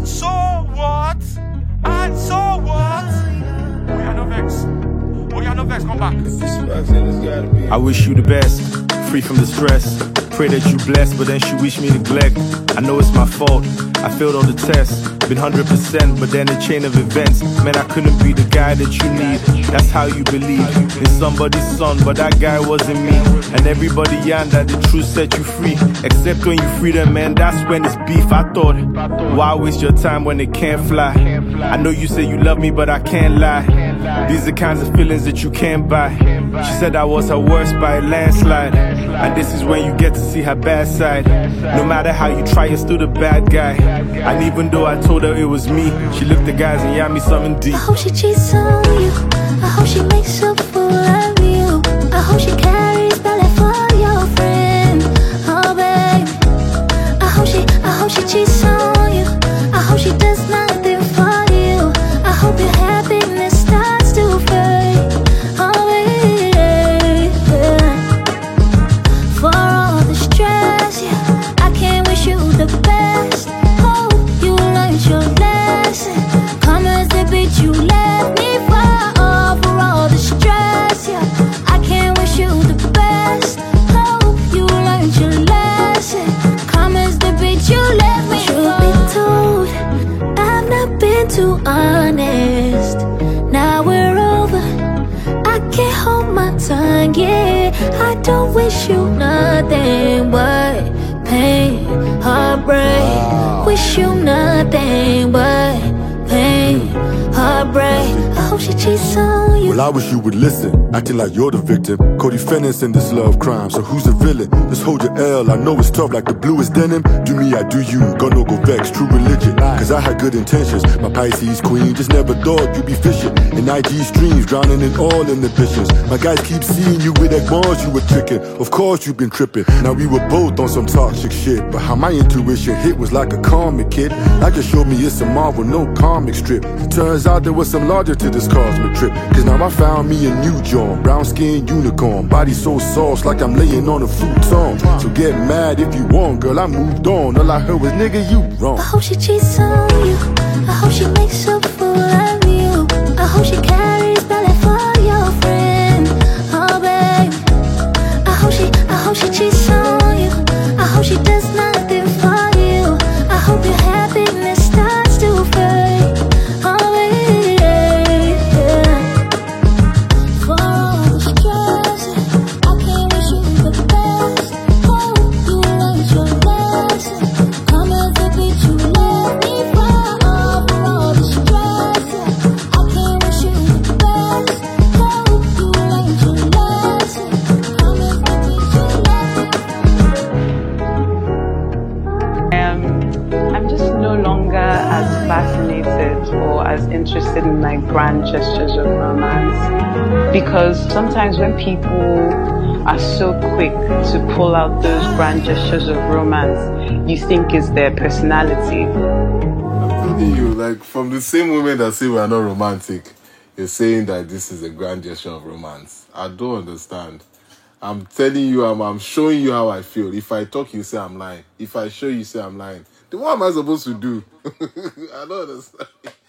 So what? And so what? Oh, yeah, no vex. Oh, yeah, no vex, come back. I wish you the best, free from the stress. Pray that you blessed, but then she wish me neglect. I know it's my fault, I failed all the tests. Been 100%, but then a chain of events. Man, I couldn't be the guy that you need. That's how you believe in somebody's son, but that guy wasn't me. And everybody yarn that the truth set you free. Except when you free them, man, that's when it's beef. I thought, why waste your time when it can't fly? I know you say you love me, but I can't lie. These are the kinds of feelings that you can't buy. She said I was her worst by a landslide. And this is when you get to see her bad side. No matter how you try, you're still the bad guy. And even though I told her it was me, she looked at guys and yelled me something deep. I hope she cheats on you. I hope she makes a fool of you. I hope she carries belly for your friend. Oh babe, I hope she cheats on you. I hope she does nothing for you. I hope your happiness starts to fade. Oh babe, for all the stress, yeah, I can't wish you the best. Hope you learned your lesson. Come as the bitch you left me for all the stress, yeah, I can't wish you the best. Hope you learned your lesson. Come as the bitch you left me for. Truth be told, I've not been too honest. Now we're over, I can't hold my tongue, yeah. I don't wish you nothing but pain, heartbreak. Wish you nothing but pain, heartbreak. I hope she cheats on you. Well, I wish you would listen, acting like you're the victim. Co-defendants in this love crime, so who's the villain? Just hold your L, I know it's tough like the bluest denim. Do me, I do you, gon' no go vex, true religion. Cause I had good intentions, my Pisces queen. Just never thought you'd be fishing in IG streams, drowning in all inhibitions. My guys keep seeing you with that bars you were tricking. Of course you've been tripping, now we were both on some toxic shit. But how my intuition hit was like a comic kid. That just showed me it's a Marvel, no comic strip. Turns out there was some logic to this cosmic trip. Cause now I found me a new John, brown skin unicorn, body so soft like I'm laying on a futon. So get mad if you want, girl, I moved on. All I heard was nigga, you wrong. I hope she cheats on you. I hope she makes a fool of you. I hope she carries belly for your friend. Oh babe, I hope she cheats on you. I hope she does nothing for you. I hope your happiness starts to fade. Oh babe, for all the stress, I can't wish you the best. Hope you learned your lesson. Come as the bitch you left me for all the stress, I can't wish you the best. Hope you learned your lesson. Come as the bitch you left me. I'm just no longer as fascinated or as interested in like grand gestures of romance, because sometimes when people are so quick to pull out those grand gestures of romance, you think it's their personality. I'm telling you, like from the same moment that say we are not romantic, you're saying that this is a grand gesture of romance. I don't understand. I'm telling you, I'm showing you how I feel. If I talk, you say I'm lying. If I show you, say I'm lying. Then what am I supposed to do? I don't understand.